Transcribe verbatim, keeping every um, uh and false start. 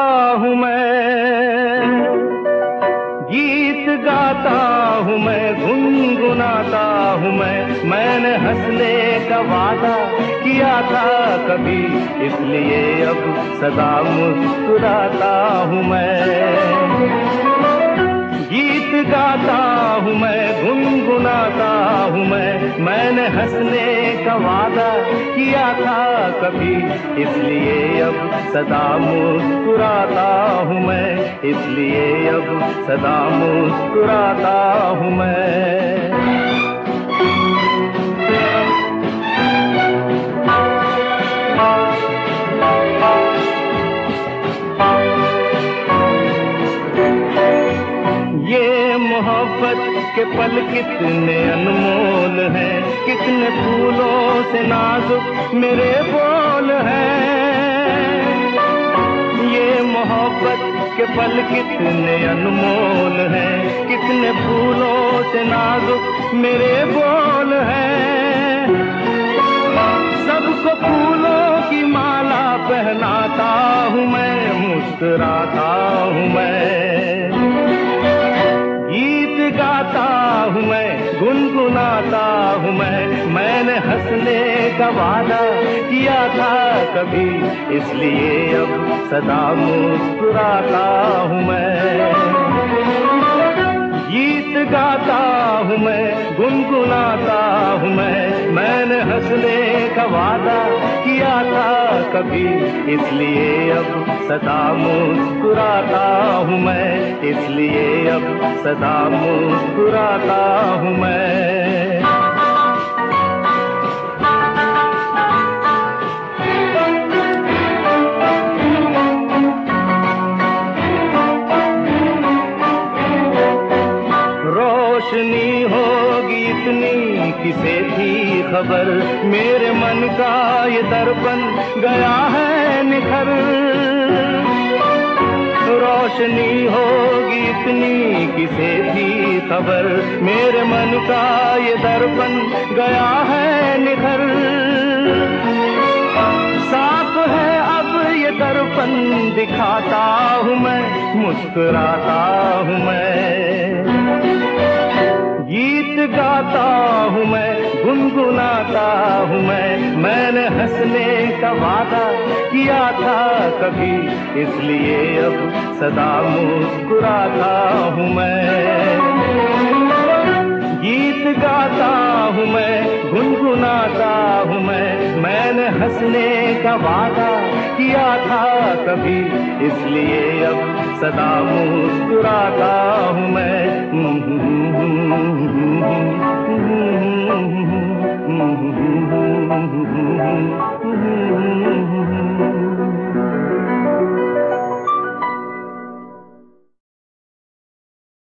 हूँ मैं, गीत गाता हूँ मैं, गुनगुनाता हूँ मैं। मैंने हंसने का वादा किया था कभी, इसलिए अब सदा मुस्कुराता हूँ मैं। गीत गाता हूँ मैं, गुनगुनाता हूँ मैं। मैंने हंसने का वादा किया था कभी, इसलिए अब सदा मुस्कुराता हूँ मैं, इसलिए अब सदा मुस्कुराता हूँ मैं। ये मोहब्बत के पल कितने अनमोल हैं, कितने फूलों से नाजुक मेरे बोल हैं। ये मोहब्बत के पल कितने अनमोल हैं, कितने फूलों से नाजुक मेरे बोल हैं। सबको फूलों की माला पहनाता हूँ मैं, मुस्कुराता हूँ मैं। गीत गाता हूँ मैं, गुनगुनाता हूँ मैं। मैंने हंसने का वादा किया था कभी, इसलिए अब सदा मुस्कुराता हूँ मैं। गीत गाता हूँ मैं, गुनगुनाता हूँ मैं। मैंने हंसने का वादा किया था कभी, इसलिए अब सदा मुस्कुराता हूँ मैं, इसलिए अब सदा मुस्कुराता हूँ मैं। रोशनी होगी इतनी किसे थी खबर, मेरे मन का ये दर्पण गया है निखर। रोशनी होगी इतनी किसे थी खबर, मेरे मन का ये दर्पण गया है निखर। साफ है अब ये दर्पण दिखाता हूँ मैं, मुस्कुराता हूँ मैं। गीत गाता हूँ मैं, गुनगुनाता हूँ मैं। मैंने हंसने का वादा किया था कभी, इसलिए अब सदा मुस्कुराता हूँ मैं। गीत गाता हूँ मैं, गुनगुनाता हूँ मैं। मैंने हंसने का वादा किया था कभी, इसलिए अब सदा मुस्कुराता हूँ मैं।